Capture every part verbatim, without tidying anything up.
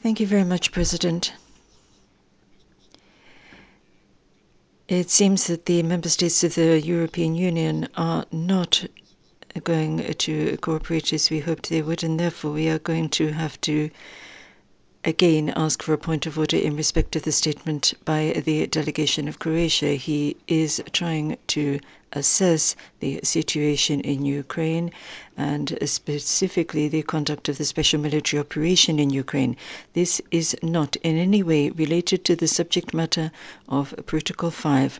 Thank you very much, President. It seems that the member states of the European Union are not going to cooperate as we hoped they would, and therefore we are going to have to again ask for a point of order in respect of the statement by the delegation of Croatia. He is trying to assess the situation in Ukraine and specifically the conduct of the special military operation in Ukraine. This is not in any way related to the subject matter of Protocol five.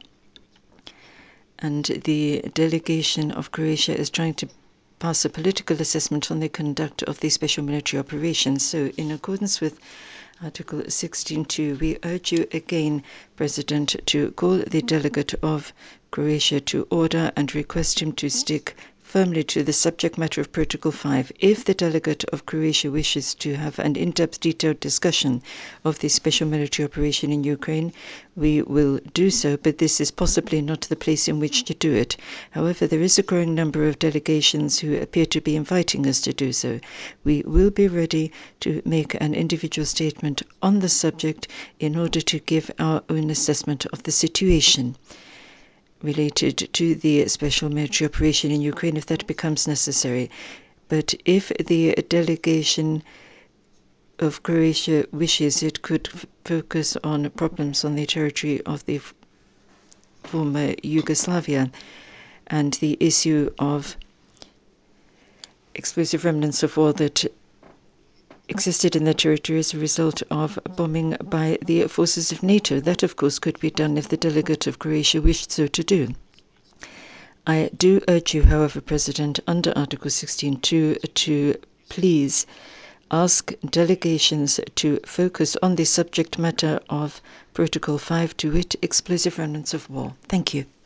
And the delegation of Croatia is trying to pass a political assessment on the conduct of the special military operations. So in accordance with Article sixteen point two, we urge you again, President, to call the delegate of Croatia to order and request him to stick firmly to the subject matter of Protocol five. If the delegate of Croatia wishes to have an in-depth, detailed discussion of the special military operation in Ukraine, we will do so, but this is possibly not the place in which to do it. However, there is a growing number of delegations who appear to be inviting us to do so. We will be ready to make an individual statement on the subject in order to give our own assessment of the situation related to the special military operation in Ukraine if that becomes necessary. But if the delegation of Croatia wishes, it could focus on problems on the territory of the former Yugoslavia and the issue of explosive remnants of war that existed in the territory as a result of bombing by the forces of NATO. That, of course, could be done if the delegate of Croatia wished so to do. I do urge you, however, President, under Article sixteen point two, to please ask delegations to focus on the subject matter of Protocol five, to wit, explosive remnants of war. Thank you.